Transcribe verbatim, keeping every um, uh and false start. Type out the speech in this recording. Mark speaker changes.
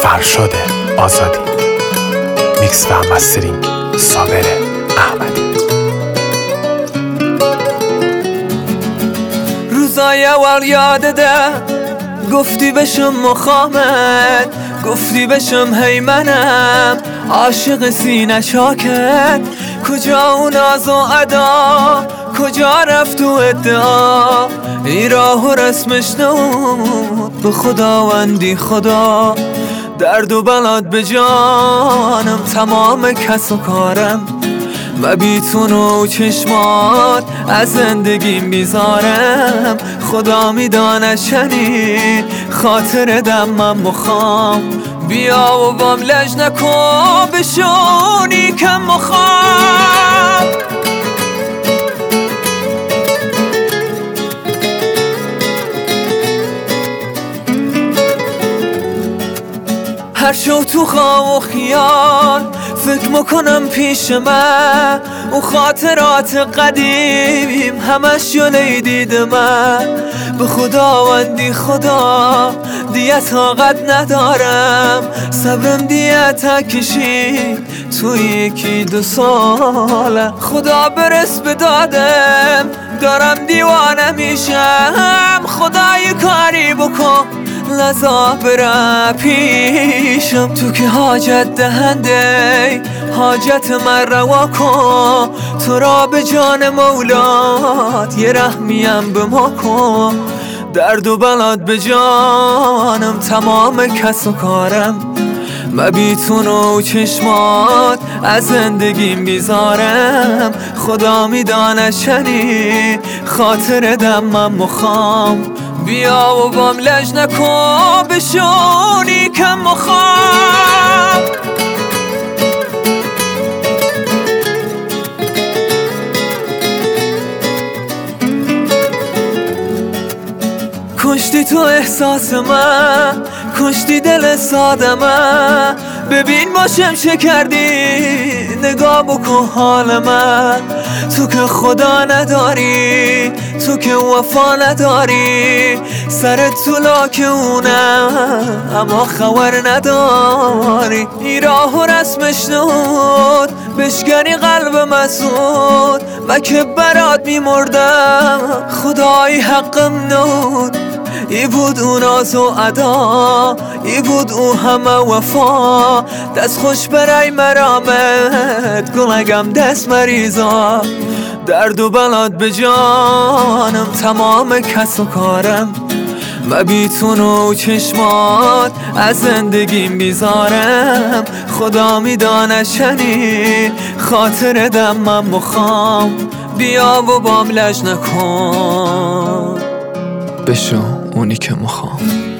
Speaker 1: فرشاد آزادی، میکس و مسترینگ صابر احمدی.
Speaker 2: روزای اول یادته گفتی بشم مخامت، گفتی بشم هیمنم عاشق سینه شاکت. کجا اون ناز و ادا، کجا رفت و ادعا، این راه و رسمش نبود به خداوندی خدا. درد و بلاد به جانم، تمام کس و کارم و بیتون و چشمات از زندگیم بیزارم. خدا میدانه شنی خاطر دمم مخام، بیا و بام لج نکن بشونی کم مخام. هر شو تو خواب و خیال فکر میکنم پیش من، اون خاطرات قدیمیم همش یونه دید من. به خداوندی خدا دیگه طاقت ندارم، صبرم دیگه تکشی توی یکی دو ساله. خدا برس به دادم، دارم دیوانه میشم. خدای کاری بکن لذا برم پیشم. تو که حاجت دهنده حاجت من روا کن، تو را به جان مولات یه رحمیم به ما کن. درد و بلاد به جانم، تمام کس و کارم و بیتون و چشمات از زندگیم بیزارم. خدا میدانه شنی خاطر دمم مخام، بیا و بام لج نکن بشونی کم مخام. کشتی تو احساس من، کشتی دل ساده من. ببین باشم چه کردی، نگاه بکن حال من. تو که خدا نداری، تو که وفا نداری، سرت تو لاک اونم اما خبر نداری. این راه و رسمش نبود بشکنی قلب مسعود، و که برات میمردم خدای حقم نبود. ای بود اون ناز و ادا، ای بود او همه وفا. دست خوش برای مرامت گلگم دست مریضا. درد و بلاد به جانم، تمام کس و کارم و بیتون و چشمات از زندگیم بیزارم. خدا میدانه شنی خاطر دمم مخام، بیا و بام لج نکن بشو اونی که مخوام.